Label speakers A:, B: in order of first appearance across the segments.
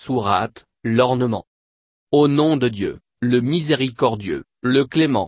A: Sourate, l'ornement. Au nom de Dieu, le miséricordieux, le clément.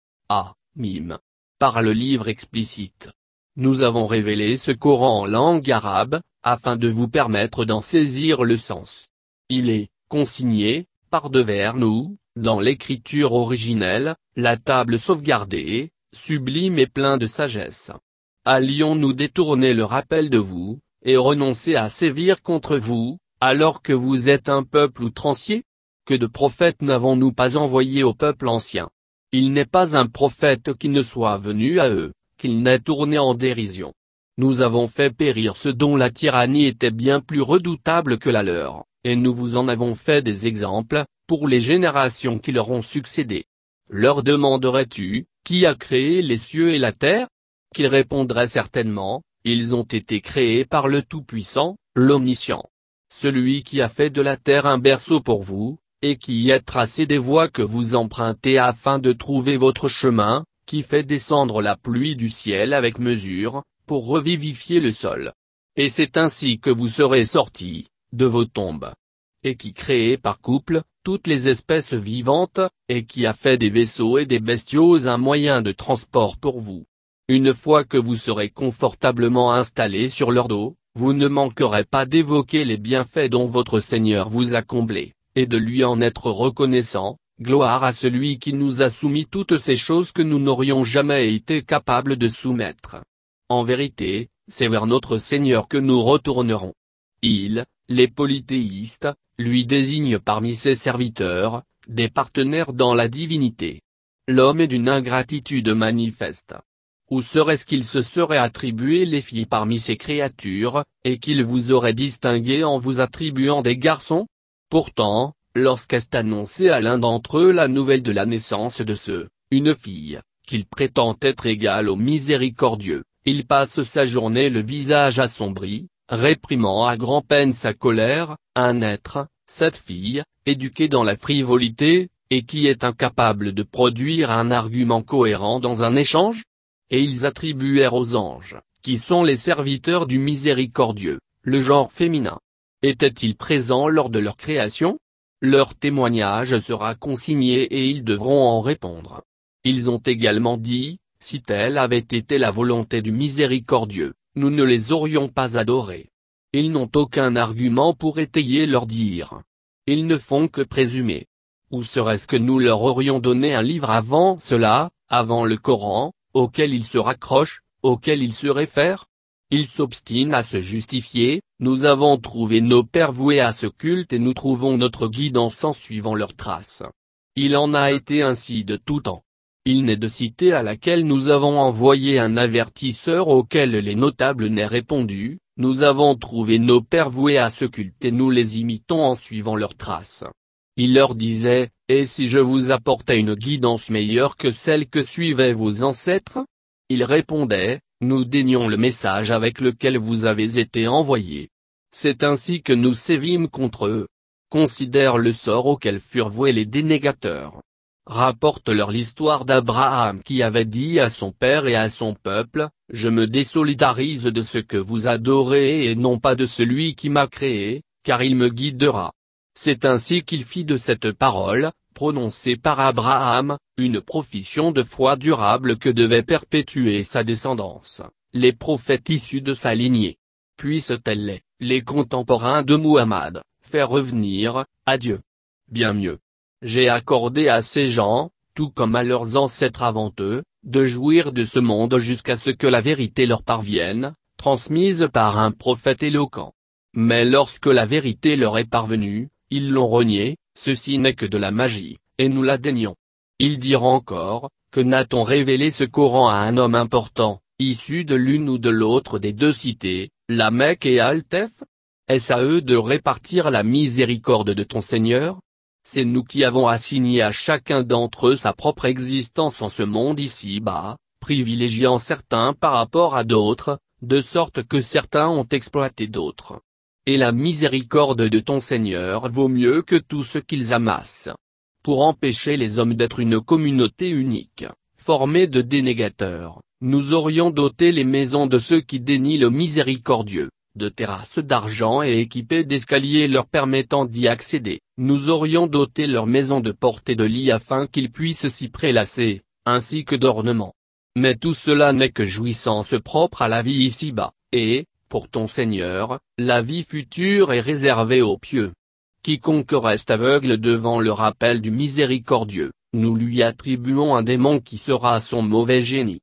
A: Mim. Par le livre explicite. Nous avons révélé ce Coran en langue arabe, afin de vous permettre d'en saisir le sens. Il est consigné, par devers nous, dans l'écriture originelle, la table sauvegardée, sublime et plein de sagesse. Allions-nous détourner le rappel de vous, et renoncer à sévir contre vous, alors que vous êtes un peuple outrancier? Que de prophètes n'avons-nous pas envoyés au peuple ancien? Il n'est pas un prophète qui ne soit venu à eux, qu'il n'ait tourné en dérision. Nous avons fait périr ceux dont la tyrannie était bien plus redoutable que la leur, et nous vous en avons fait des exemples, pour les générations qui leur ont succédé. Leur demanderais-tu, qui a créé les cieux et la terre? Qu'ils répondraient certainement, ils ont été créés par le Tout-Puissant, l'Omniscient. Celui qui a fait de la terre un berceau pour vous, et qui y a tracé des voies que vous empruntez afin de trouver votre chemin, qui fait descendre la pluie du ciel avec mesure, pour revivifier le sol. Et c'est ainsi que vous serez sortis, de vos tombes. Et qui crée par couple, toutes les espèces vivantes, et qui a fait des vaisseaux et des bestiaux un moyen de transport pour vous. Une fois que vous serez confortablement installés sur leur dos, vous ne manquerez pas d'évoquer les bienfaits dont votre Seigneur vous a comblés, et de lui en être reconnaissant. Gloire à celui qui nous a soumis toutes ces choses que nous n'aurions jamais été capables de soumettre. En vérité, c'est vers notre Seigneur que nous retournerons. Il, les polythéistes, lui désigne parmi ses serviteurs, des partenaires dans la divinité. L'homme est d'une ingratitude manifeste. Ou serait-ce qu'il se serait attribué les filles parmi ses créatures, et qu'il vous aurait distingué en vous attribuant des garçons? Pourtant, lorsqu'est annoncé à l'un d'entre eux la nouvelle de la naissance de une fille, qu'il prétend être égale au miséricordieux, il passe sa journée le visage assombri, réprimant à grand-peine sa colère, un être, cette fille, éduquée dans la frivolité, et qui est incapable de produire un argument cohérent dans un échange? Et ils attribuèrent aux anges, qui sont les serviteurs du miséricordieux, le genre féminin. Étaient-ils présents lors de leur création? Leur témoignage sera consigné et ils devront en répondre. Ils ont également dit, si telle avait été la volonté du miséricordieux, nous ne les aurions pas adorés. Ils n'ont aucun argument pour étayer leur dire. Ils ne font que présumer. Ou serait-ce que nous leur aurions donné un livre avant cela, avant le Coran, auquel ils se raccrochent, auquel ils se réfèrent? Ils s'obstinent à se justifier, nous avons trouvé nos pères voués à ce culte et nous trouvons notre guidance en suivant leurs traces. Il en a été ainsi de tout temps. Il n'est de cité à laquelle nous avons envoyé un avertisseur auquel les notables n'aient répondu, nous avons trouvé nos pères voués à ce culte et nous les imitons en suivant leurs traces. Il leur disait, et si je vous apportais une guidance meilleure que celle que suivaient vos ancêtres? Ils répondaient, nous dénions le message avec lequel vous avez été envoyés. C'est ainsi que nous sévîmes contre eux. Considère le sort auquel furent voués les dénégateurs. Rapporte-leur l'histoire d'Abraham qui avait dit à son père et à son peuple, je me désolidarise de ce que vous adorez et non pas de celui qui m'a créé, car il me guidera. C'est ainsi qu'il fit de cette parole, prononcée par Abraham, une profession de foi durable que devait perpétuer sa descendance, les prophètes issus de sa lignée. Puissent-elles, les contemporains de Muhammad, faire revenir, à Dieu. Bien mieux. J'ai accordé à ces gens, tout comme à leurs ancêtres avant eux, de jouir de ce monde jusqu'à ce que la vérité leur parvienne, transmise par un prophète éloquent. Mais lorsque la vérité leur est parvenue, ils l'ont renié, ceci n'est que de la magie, et nous la dénions. Ils diront encore, que n'a-t-on révélé ce Coran à un homme important, issu de l'une ou de l'autre des deux cités, la Mecque et Al-Tef? Est-ce à eux de répartir la miséricorde de ton Seigneur? C'est nous qui avons assigné à chacun d'entre eux sa propre existence en ce monde ici-bas, privilégiant certains par rapport à d'autres, de sorte que certains ont exploité d'autres. Et la miséricorde de ton Seigneur vaut mieux que tout ce qu'ils amassent. Pour empêcher les hommes d'être une communauté unique, formée de dénégateurs, nous aurions doté les maisons de ceux qui dénient le miséricordieux, de terrasses d'argent et équipés d'escaliers leur permettant d'y accéder. Nous aurions doté leur maison de portes et de lits afin qu'ils puissent s'y prélasser, ainsi que d'ornements. Mais tout cela n'est que jouissance propre à la vie ici-bas, et, pour ton Seigneur, la vie future est réservée aux pieux. Quiconque reste aveugle devant le rappel du miséricordieux, nous lui attribuons un démon qui sera son mauvais génie.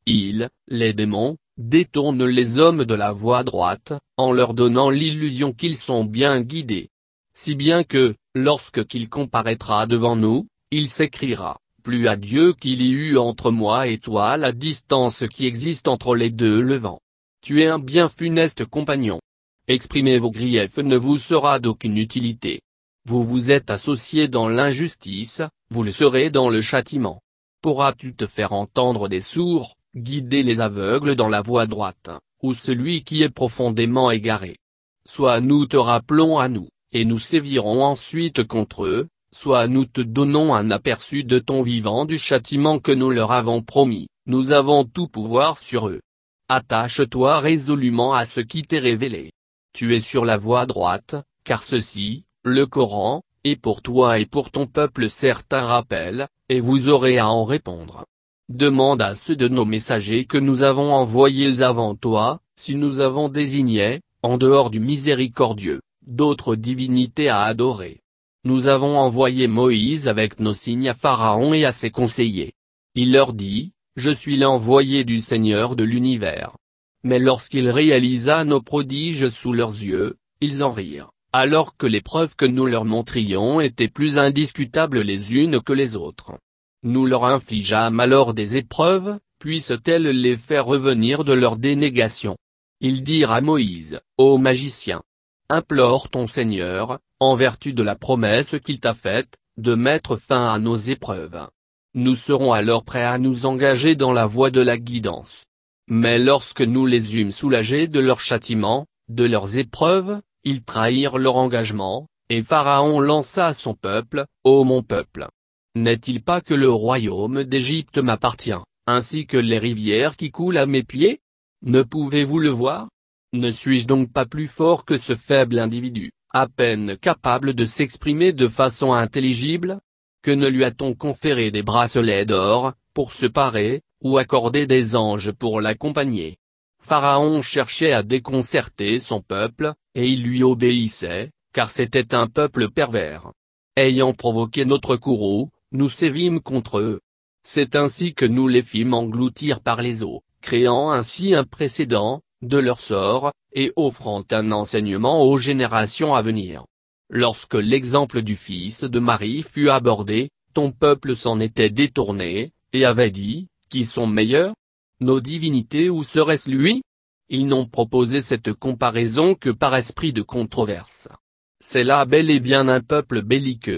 A: Les démons, détournent les hommes de la voie droite, en leur donnant l'illusion qu'ils sont bien guidés. Si bien que, lorsqu'il comparaîtra devant nous, il s'écriera, plus à Dieu qu'il y eut entre moi et toi la distance qui existe entre les deux levants. Tu es un bien funeste compagnon. Exprimer vos griefs ne vous sera d'aucune utilité. Vous vous êtes associé dans l'injustice, vous le serez dans le châtiment. Pourras-tu te faire entendre des sourds, guider les aveugles dans la voie droite, ou celui qui est profondément égaré? Soit nous te rappelons à nous, et nous sévirons ensuite contre eux, soit nous te donnons un aperçu de ton vivant du châtiment que nous leur avons promis, nous avons tout pouvoir sur eux. Attache-toi résolument à ce qui t'est révélé. Tu es sur la voie droite, car ceci, le Coran, est pour toi et pour ton peuple certains rappels, et vous aurez à en répondre. Demande à ceux de nos messagers que nous avons envoyés avant toi, si nous avons désigné, en dehors du miséricordieux, d'autres divinités à adorer. Nous avons envoyé Moïse avec nos signes à Pharaon et à ses conseillers. Il leur dit, je suis l'envoyé du Seigneur de l'univers. Mais lorsqu'il réalisa nos prodiges sous leurs yeux, ils en rirent, alors que les preuves que nous leur montrions étaient plus indiscutables les unes que les autres. Nous leur infligeâmes alors des épreuves, puissent-elles les faire revenir de leur dénégation. Ils dirent à Moïse, ô magicien, implore ton Seigneur, en vertu de la promesse qu'il t'a faite, de mettre fin à nos épreuves. Nous serons alors prêts à nous engager dans la voie de la guidance. Mais lorsque nous les eûmes soulagés de leur châtiment, de leurs épreuves, ils trahirent leur engagement, et Pharaon lança à son peuple, ô mon peuple, n'est-il pas que le royaume d'Égypte m'appartient, ainsi que les rivières qui coulent à mes pieds? Ne pouvez-vous le voir? Ne suis-je donc pas plus fort que ce faible individu, à peine capable de s'exprimer de façon intelligible? Que ne lui a-t-on conféré des bracelets d'or, pour se parer, ou accordé des anges pour l'accompagner? Pharaon cherchait à déconcerter son peuple, et il lui obéissait, car c'était un peuple pervers. Ayant provoqué notre courroux, nous sévîmes contre eux. C'est ainsi que nous les fîmes engloutir par les eaux, créant ainsi un précédent, de leur sort, et offrant un enseignement aux générations à venir. Lorsque l'exemple du fils de Marie fut abordé, ton peuple s'en était détourné, et avait dit, qui sont meilleurs? Nos divinités ou serait-ce lui? Ils n'ont proposé cette comparaison que par esprit de controverse. C'est là bel et bien un peuple belliqueux.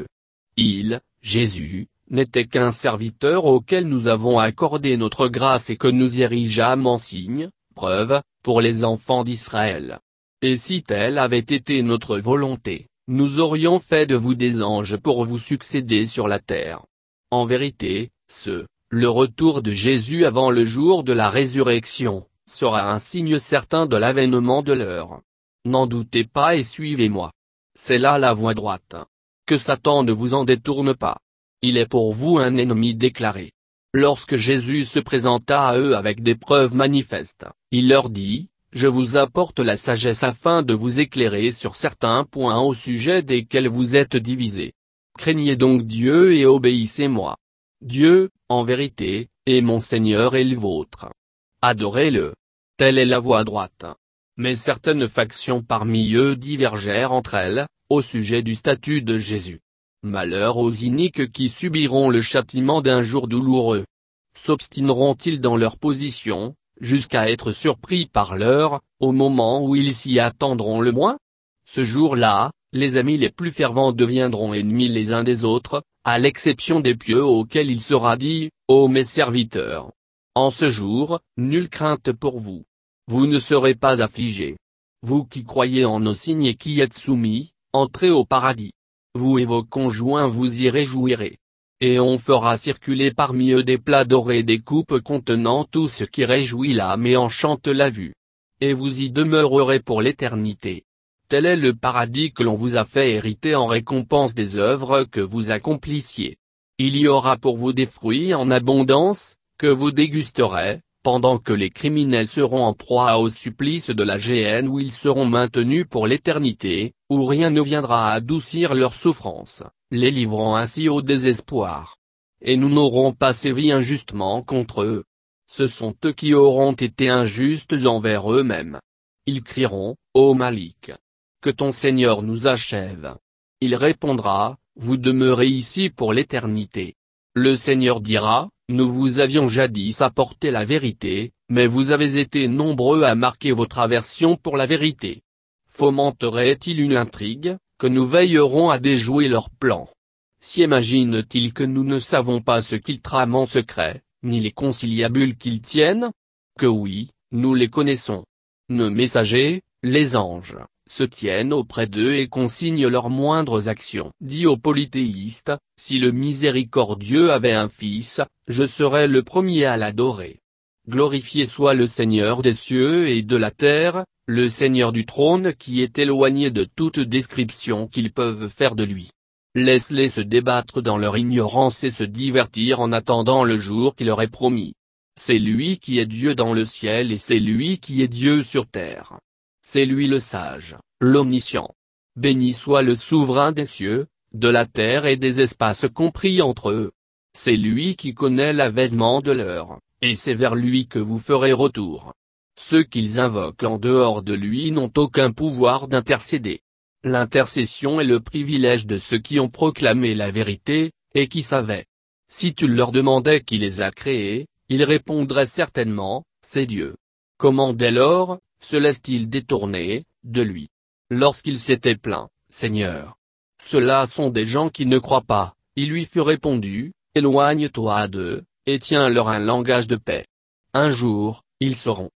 A: Jésus, n'était qu'un serviteur auquel nous avons accordé notre grâce et que nous érigeâmes en signe, preuve, pour les enfants d'Israël. Et si telle avait été notre volonté, nous aurions fait de vous des anges pour vous succéder sur la terre. En vérité, le retour de Jésus avant le jour de la résurrection, sera un signe certain de l'avènement de l'heure. N'en doutez pas et suivez-moi. C'est là la voie droite. Que Satan ne vous en détourne pas. Il est pour vous un ennemi déclaré. Lorsque Jésus se présenta à eux avec des preuves manifestes, il leur dit, je vous apporte la sagesse afin de vous éclairer sur certains points au sujet desquels vous êtes divisés. Craignez donc Dieu et obéissez-moi. Dieu, en vérité, est mon Seigneur et le vôtre. Adorez-le. Telle est la voie droite. Mais certaines factions parmi eux divergèrent entre elles, au sujet du statut de Jésus. Malheur aux iniques qui subiront le châtiment d'un jour douloureux. S'obstineront-ils dans leur position, jusqu'à être surpris par l'heure, au moment où ils s'y attendront le moins? Ce jour-là, les amis les plus fervents deviendront ennemis les uns des autres, à l'exception des pieux auxquels il sera dit, ô mes serviteurs. En ce jour, nulle crainte pour vous. Vous ne serez pas affligés. Vous qui croyez en nos signes et qui êtes soumis, entrez au paradis. Vous et vos conjoints vous y réjouirez. Et on fera circuler parmi eux des plats dorés et des coupes contenant tout ce qui réjouit l'âme et enchante la vue. et vous y demeurerez pour l'éternité. Tel est le paradis que l'on vous a fait hériter en récompense des œuvres que vous accomplissiez. Il y aura pour vous des fruits en abondance, que vous dégusterez, pendant que les criminels seront en proie au supplice de la géhenne où ils seront maintenus pour l'éternité, où rien ne viendra adoucir leur souffrance, les livrant ainsi au désespoir. Et nous n'aurons pas sévi injustement contre eux. Ce sont eux qui auront été injustes envers eux-mêmes. Ils crieront, ô Malik, que ton Seigneur nous achève. Il répondra, vous demeurez ici pour l'éternité. Le Seigneur dira, nous vous avions jadis apporté la vérité, mais vous avez été nombreux à marquer votre aversion pour la vérité. Fomenterait-il une intrigue, que nous veillerons à déjouer leurs plans? S'imagine-t-il que nous ne savons pas ce qu'ils trament en secret, ni les conciliabules qu'ils tiennent? Que oui, nous les connaissons. Nos messagers, les anges, se tiennent auprès d'eux et consignent leurs moindres actions. Dit aux polythéistes, si le miséricordieux avait un fils, je serais le premier à l'adorer. Glorifié soit le Seigneur des cieux et de la terre, le Seigneur du trône qui est éloigné de toute description qu'ils peuvent faire de lui. Laisse-les se débattre dans leur ignorance et se divertir en attendant le jour qui leur est promis. C'est lui qui est Dieu dans le ciel et c'est lui qui est Dieu sur terre. C'est lui le sage, l'omniscient. Béni soit le souverain des cieux, de la terre et des espaces compris entre eux. C'est lui qui connaît l'avènement de l'heure, et c'est vers lui que vous ferez retour. Ceux qu'ils invoquent en dehors de lui n'ont aucun pouvoir d'intercéder. L'intercession est le privilège de ceux qui ont proclamé la vérité, et qui savaient. Si tu leur demandais qui les a créés, ils répondraient certainement, c'est Dieu. Comment dès lors, se laisse-t-il détourner, de lui? Lorsqu'il s'était plaint, Seigneur. Ceux-là sont des gens qui ne croient pas, il lui fut répondu, éloigne-toi d'eux, et tiens-leur un langage de paix. Un jour, ils sauront.